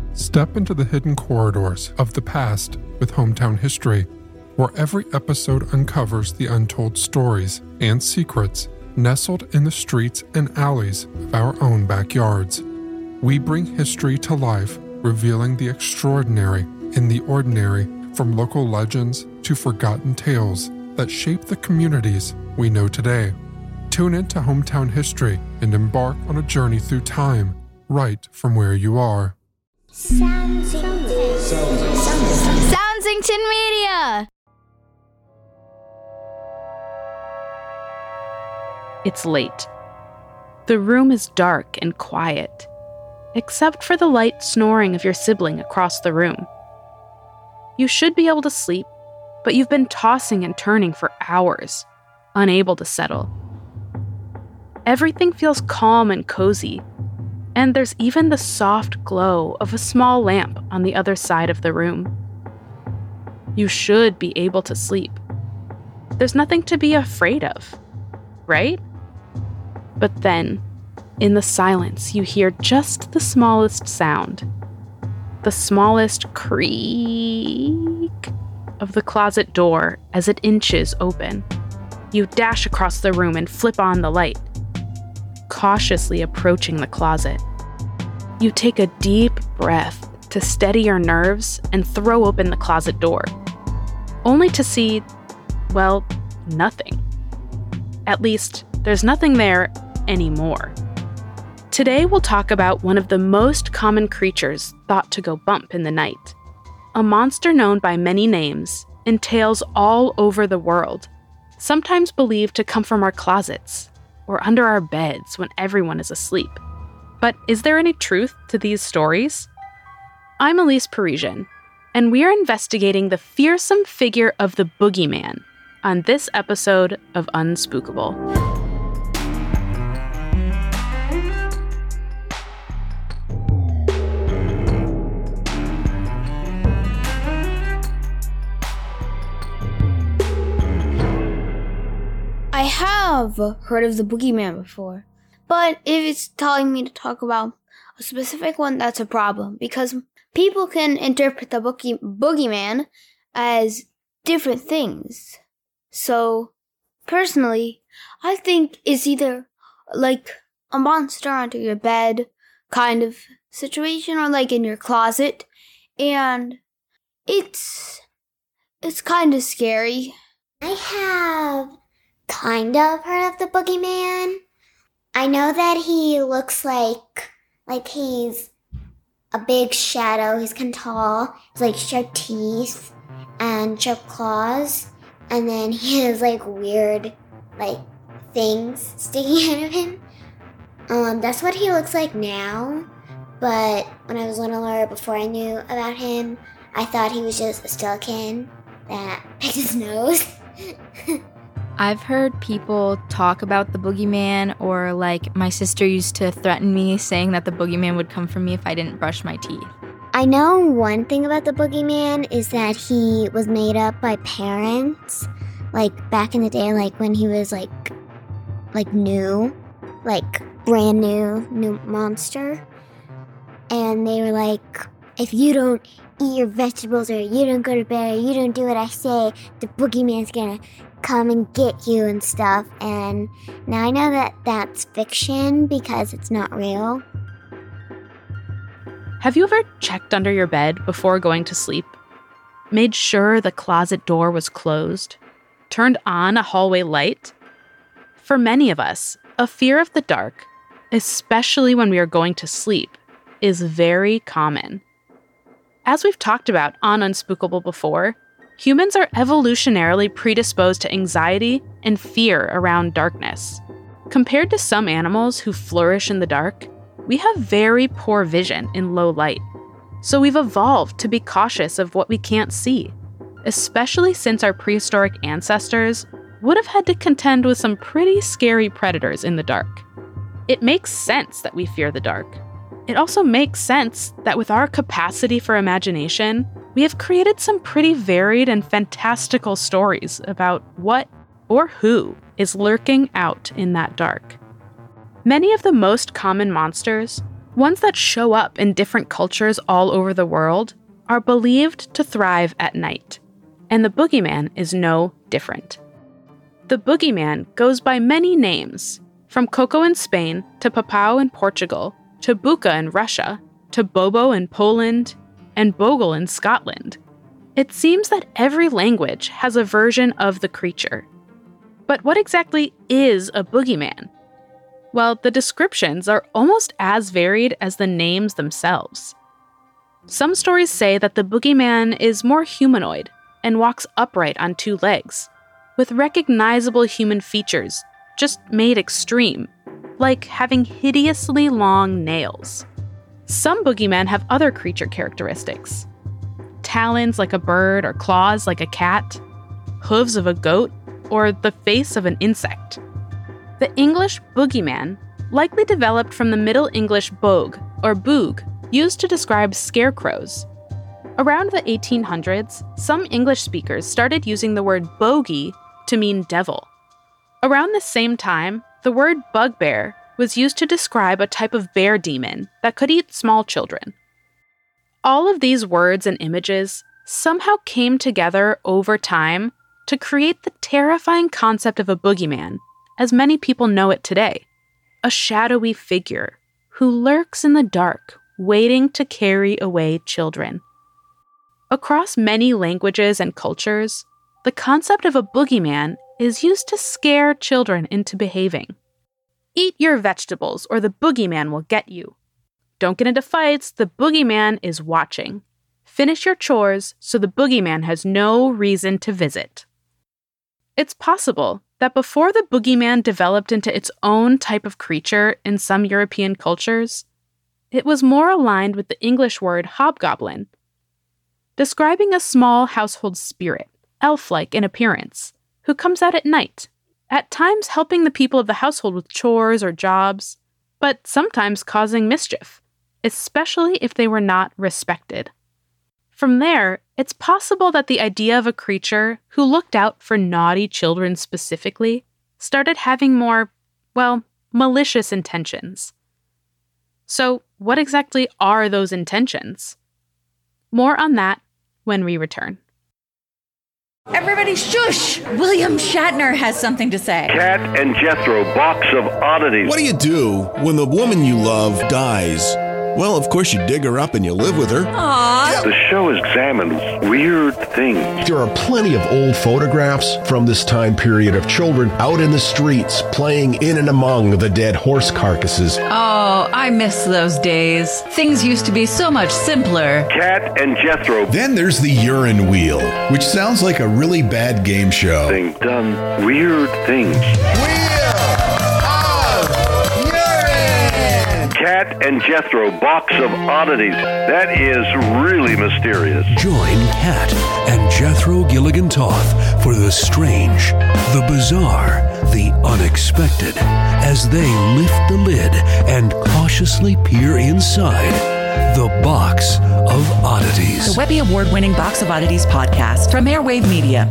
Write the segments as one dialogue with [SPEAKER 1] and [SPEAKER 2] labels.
[SPEAKER 1] Step into the hidden corridors of the past with Hometown History, where every episode uncovers the untold stories and secrets nestled in the streets and alleys of our own backyards. We bring history to life, revealing the extraordinary in the ordinary, from local legends to forgotten tales that shape the communities we know today. Tune into Hometown History and embark on a journey through time, right from where you are.
[SPEAKER 2] Soundsington Media!
[SPEAKER 3] It's late. The room is dark and quiet, except for the light snoring of your sibling across the room. You should be able to sleep, but you've been tossing and turning for hours, unable to settle. Everything feels calm and cozy, and there's even the soft glow of a small lamp on the other side of the room. You should be able to sleep. There's nothing to be afraid of, right? But then, in the silence, you hear just the smallest sound. The smallest creak of the closet door as it inches open. You dash across the room and flip on the light, cautiously approaching the closet. You take a deep breath to steady your nerves and throw open the closet door, only to see, well, nothing. At least, there's nothing there anymore. Today we'll talk about one of the most common creatures thought to go bump in the night. A monster known by many names, in tales all over the world, sometimes believed to come from our closets or under our beds when everyone is asleep. But is there any truth to these stories? I'm Elise Parisian, and we are investigating the fearsome figure of the Boogeyman on this episode of Unspookable.
[SPEAKER 2] I have heard of the Boogeyman before, but if it's telling me to talk about a specific one, that's a problem, because people can interpret the Boogeyman as different things. So, personally, I think it's either like a monster under your bed kind of situation, or like in your closet, and it's kind of scary.
[SPEAKER 4] I have kind of heard of the Boogeyman. I know that he looks like he's a big shadow. He's kind of tall. He's like sharp teeth and sharp claws. And then he has like weird things sticking out of him. That's what he looks like now. But when I was littler, before I knew about him, I thought he was just a skeleton that picked his nose.
[SPEAKER 5] I've heard people talk about the Boogeyman, or like my sister used to threaten me saying that the Boogeyman would come for me if I didn't brush my teeth.
[SPEAKER 4] I know one thing about the Boogeyman is that he was made up by parents, like back in the day, like when he was like new, like brand new monster. And they were like, if you don't eat your vegetables, or you don't go to bed, or you don't do what I say, the Boogeyman's gonna come and get you and stuff. And now I know that that's fiction because it's not real.
[SPEAKER 3] Have you ever checked under your bed before going to sleep? Made sure the closet door was closed? Turned on a hallway light? For many of us, a fear of the dark, especially when we are going to sleep, is very common. As we've talked about on Unspookable before, humans are evolutionarily predisposed to anxiety and fear around darkness. Compared to some animals who flourish in the dark, we have very poor vision in low light. So we've evolved to be cautious of what we can't see, especially since our prehistoric ancestors would have had to contend with some pretty scary predators in the dark. It makes sense that we fear the dark. It also makes sense that with our capacity for imagination, we have created some pretty varied and fantastical stories about what or who is lurking out in that dark. Many of the most common monsters, ones that show up in different cultures all over the world, are believed to thrive at night, and the boogeyman is no different. The boogeyman goes by many names, from Coco in Spain to Papau in Portugal, to Buka in Russia, to Bobo in Poland, and Bogle in Scotland. It seems that every language has a version of the creature. But what exactly is a boogeyman? Well, the descriptions are almost as varied as the names themselves. Some stories say that the boogeyman is more humanoid and walks upright on two legs, with recognizable human features, just made extreme, like having hideously long nails. Some boogeymen have other creature characteristics. Talons like a bird or claws like a cat, hooves of a goat, or the face of an insect. The English boogeyman likely developed from the Middle English bogue, or boog, used to describe scarecrows. Around the 1800s, some English speakers started using the word bogey to mean devil. Around the same time, the word bugbear was used to describe a type of bear demon that could eat small children. All of these words and images somehow came together over time to create the terrifying concept of a boogeyman, as many people know it today. A shadowy figure who lurks in the dark, waiting to carry away children. Across many languages and cultures, the concept of a boogeyman is used to scare children into behaving. Eat your vegetables or the boogeyman will get you. Don't get into fights, the boogeyman is watching. Finish your chores so the boogeyman has no reason to visit. It's possible that before the boogeyman developed into its own type of creature in some European cultures, it was more aligned with the English word hobgoblin, describing a small household spirit, elf-like in appearance, who comes out at night, at times helping the people of the household with chores or jobs, but sometimes causing mischief, especially if they were not respected. From there, it's possible that the idea of a creature who looked out for naughty children specifically started having more, malicious intentions. So, what exactly are those intentions? More on that when we return.
[SPEAKER 6] Everybody shush! William Shatner has something to say.
[SPEAKER 7] Cat and Jethro, Box of Oddities.
[SPEAKER 8] What do you do when the woman you love dies? Well, of course you dig her up and you live with her.
[SPEAKER 6] Aww.
[SPEAKER 7] The show examines weird things.
[SPEAKER 9] There are plenty of old photographs from this time period of children out in the streets playing in and among the dead horse carcasses.
[SPEAKER 6] Oh, I miss those days. Things used to be so much simpler.
[SPEAKER 7] Cat and Jethro.
[SPEAKER 8] Then there's the urine wheel, which sounds like a really bad game show.
[SPEAKER 7] Thing done weird things. Cat and Jethro, Box of Oddities. That is really mysterious.
[SPEAKER 10] Join Cat and Jethro Gilligan Toth for the strange, the bizarre, the unexpected, as they lift the lid and cautiously peer inside the Box of Oddities.
[SPEAKER 6] The Webby Award-winning Box of Oddities podcast from Airwave Media.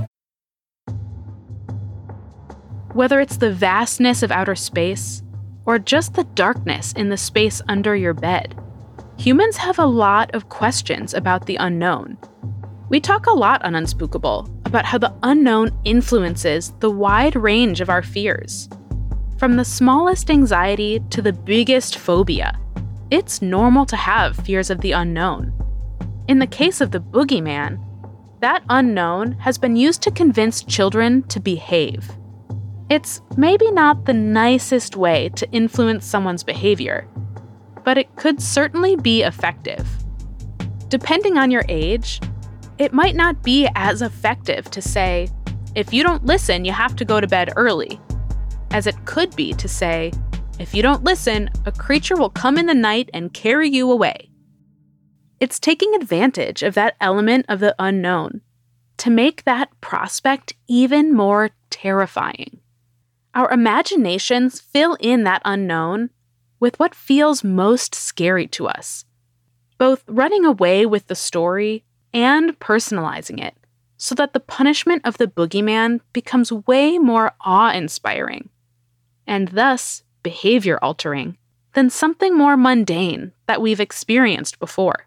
[SPEAKER 3] Whether it's the vastness of outer space, or just the darkness in the space under your bed, humans have a lot of questions about the unknown. We talk a lot on Unspookable about how the unknown influences the wide range of our fears. From the smallest anxiety to the biggest phobia, it's normal to have fears of the unknown. In the case of the boogeyman, that unknown has been used to convince children to behave. It's maybe not the nicest way to influence someone's behavior, but it could certainly be effective. Depending on your age, it might not be as effective to say, if you don't listen, you have to go to bed early, as it could be to say, if you don't listen, a creature will come in the night and carry you away. It's taking advantage of that element of the unknown to make that prospect even more terrifying. Our imaginations fill in that unknown with what feels most scary to us, both running away with the story and personalizing it, so that the punishment of the boogeyman becomes way more awe-inspiring, and thus behavior-altering, than something more mundane that we've experienced before.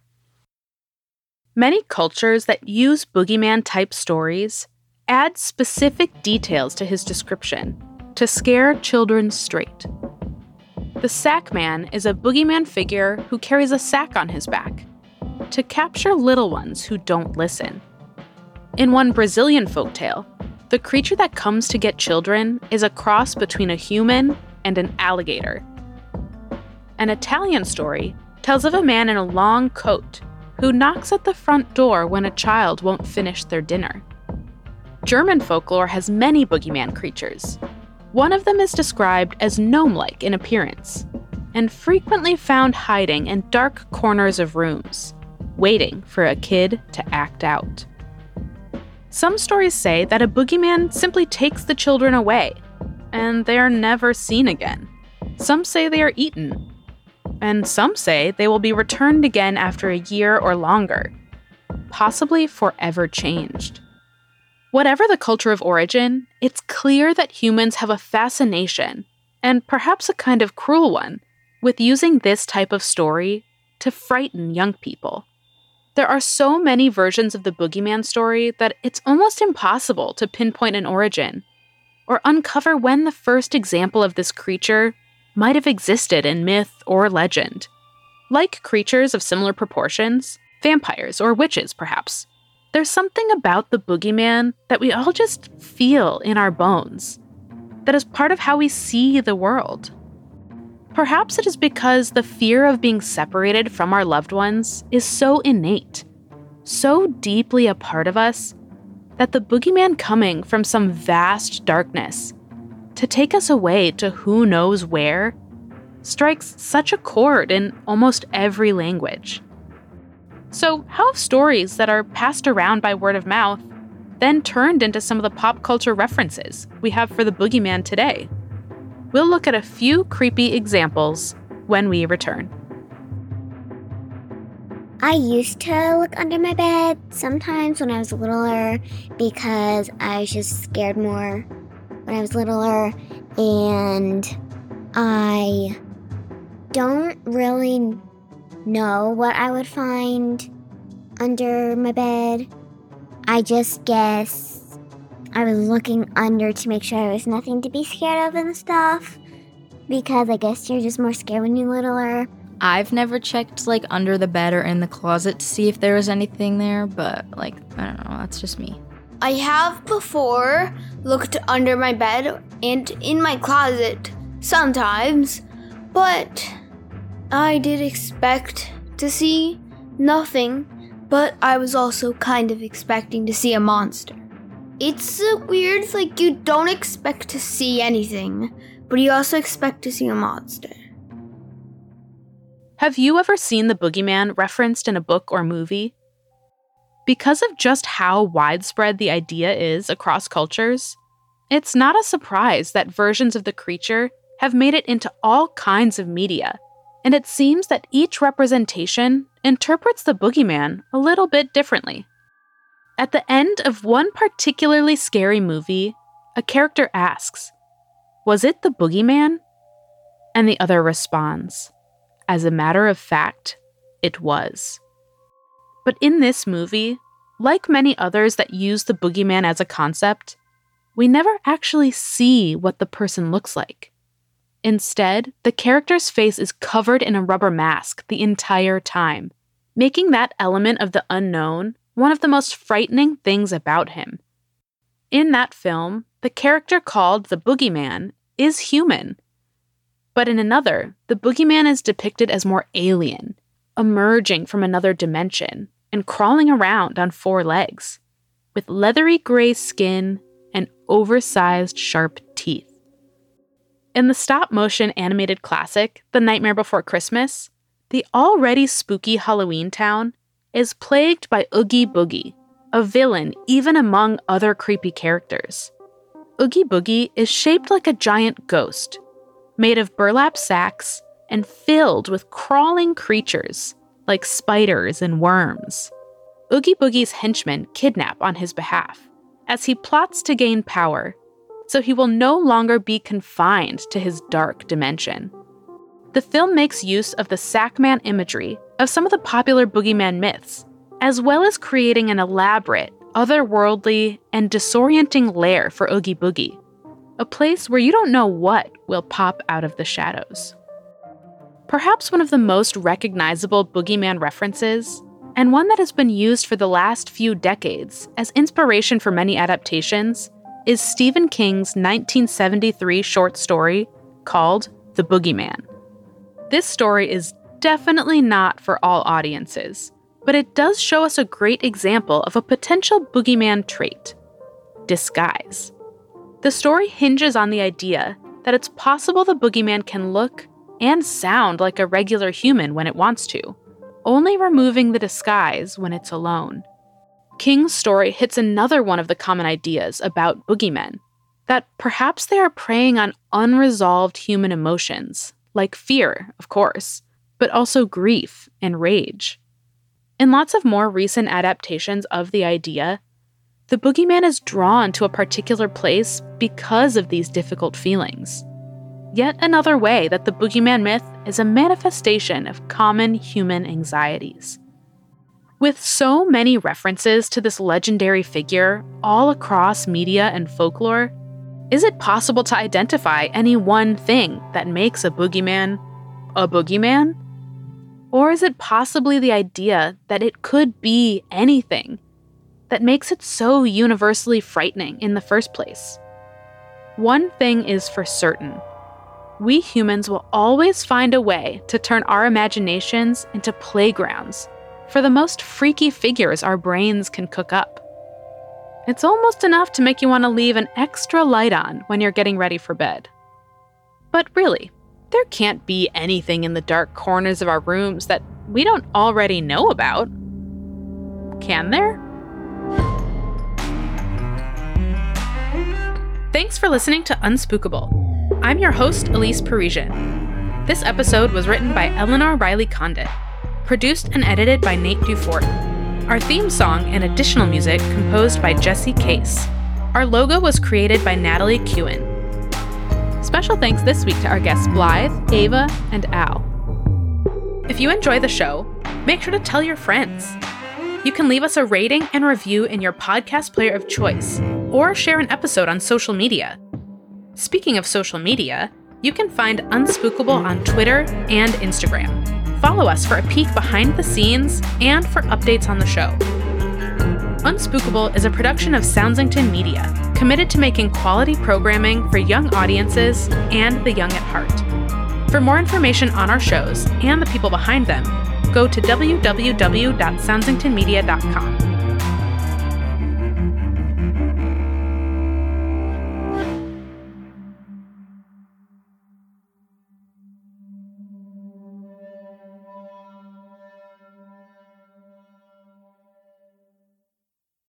[SPEAKER 3] Many cultures that use boogeyman-type stories add specific details to his description to scare children straight. The sack man is a boogeyman figure who carries a sack on his back to capture little ones who don't listen. In one Brazilian folktale, the creature that comes to get children is a cross between a human and an alligator. An Italian story tells of a man in a long coat who knocks at the front door when a child won't finish their dinner. German folklore has many boogeyman creatures. One of them is described as gnome-like in appearance, and frequently found hiding in dark corners of rooms, waiting for a kid to act out. Some stories say that a boogeyman simply takes the children away, and they are never seen again. Some say they are eaten, and some say they will be returned again after a year or longer, possibly forever changed. Whatever the culture of origin, it's clear that humans have a fascination, and perhaps a kind of cruel one, with using this type of story to frighten young people. There are so many versions of the boogeyman story that it's almost impossible to pinpoint an origin, or uncover when the first example of this creature might have existed in myth or legend. Like creatures of similar proportions, vampires or witches perhaps, there's something about the boogeyman that we all just feel in our bones, that is part of how we see the world. Perhaps it is because the fear of being separated from our loved ones is so innate, so deeply a part of us, that the boogeyman coming from some vast darkness to take us away to who knows where strikes such a chord in almost every language. So how have stories that are passed around by word of mouth then turned into some of the pop culture references we have for the boogeyman today? We'll look at a few creepy examples when we return.
[SPEAKER 4] I used to look under my bed sometimes when I was littler because I was just scared more when I was littler, and I don't really know what I would find under my bed. I just guess I was looking under to make sure there was nothing to be scared of and stuff, because I guess you're just more scared when you're littler.
[SPEAKER 5] I've never checked, under the bed or in the closet to see if there was anything there, but, I don't know, that's just me.
[SPEAKER 2] I have before looked under my bed and in my closet sometimes, but I did expect to see nothing, but I was also kind of expecting to see a monster. It's weird, you don't expect to see anything, but you also expect to see a monster.
[SPEAKER 3] Have you ever seen the boogeyman referenced in a book or movie? Because of just how widespread the idea is across cultures, it's not a surprise that versions of the creature have made it into all kinds of media, and it seems that each representation interprets the boogeyman a little bit differently. At the end of one particularly scary movie, a character asks, "Was it the boogeyman?" And the other responds, "As a matter of fact, it was." But in this movie, like many others that use the boogeyman as a concept, we never actually see what the person looks like. Instead, the character's face is covered in a rubber mask the entire time, making that element of the unknown one of the most frightening things about him. In that film, the character called the boogeyman is human. But in another, the boogeyman is depicted as more alien, emerging from another dimension and crawling around on 4 legs, with leathery gray skin and oversized sharp teeth. In the stop-motion animated classic, The Nightmare Before Christmas, the already spooky Halloween town is plagued by Oogie Boogie, a villain even among other creepy characters. Oogie Boogie is shaped like a giant ghost, made of burlap sacks and filled with crawling creatures like spiders and worms. Oogie Boogie's henchmen kidnap on his behalf as he plots to gain power, so he will no longer be confined to his dark dimension. The film makes use of the Sackman imagery of some of the popular boogeyman myths, as well as creating an elaborate, otherworldly, and disorienting lair for Oogie Boogie, a place where you don't know what will pop out of the shadows. Perhaps one of the most recognizable boogeyman references, and one that has been used for the last few decades as inspiration for many adaptations, is Stephen King's 1973 short story called The Boogeyman. This story is definitely not for all audiences, but it does show us a great example of a potential boogeyman trait: disguise. The story hinges on the idea that it's possible the boogeyman can look and sound like a regular human when it wants to, only removing the disguise when it's alone. King's story hits another one of the common ideas about boogeymen, that perhaps they are preying on unresolved human emotions, like fear, of course, but also grief and rage. In lots of more recent adaptations of the idea, the boogeyman is drawn to a particular place because of these difficult feelings. Yet another way that the boogeyman myth is a manifestation of common human anxieties. With so many references to this legendary figure all across media and folklore, is it possible to identify any one thing that makes a boogeyman a boogeyman? Or is it possibly the idea that it could be anything that makes it so universally frightening in the first place? One thing is for certain. We humans will always find a way to turn our imaginations into playgrounds for the most freaky figures our brains can cook up. It's almost enough to make you want to leave an extra light on when you're getting ready for bed. But really, there can't be anything in the dark corners of our rooms that we don't already know about. Can there? Thanks for listening to Unspookable. I'm your host, Elise Parisian. This episode was written by Eleanor Riley Condit, produced and edited by Nate Dufort. Our theme song and additional music composed by Jesse Case. Our logo was created by Natalie Kewen. Special thanks this week to our guests Blythe, Ava, and Al. If you enjoy the show, make sure to tell your friends. You can leave us a rating and review in your podcast player of choice, or share an episode on social media. Speaking of social media, you can find Unspookable on Twitter and Instagram. Follow us for a peek behind the scenes and for updates on the show. Unspookable is a production of Soundsington Media, committed to making quality programming for young audiences and the young at heart. For more information on our shows and the people behind them, go to www.soundsingtonmedia.com.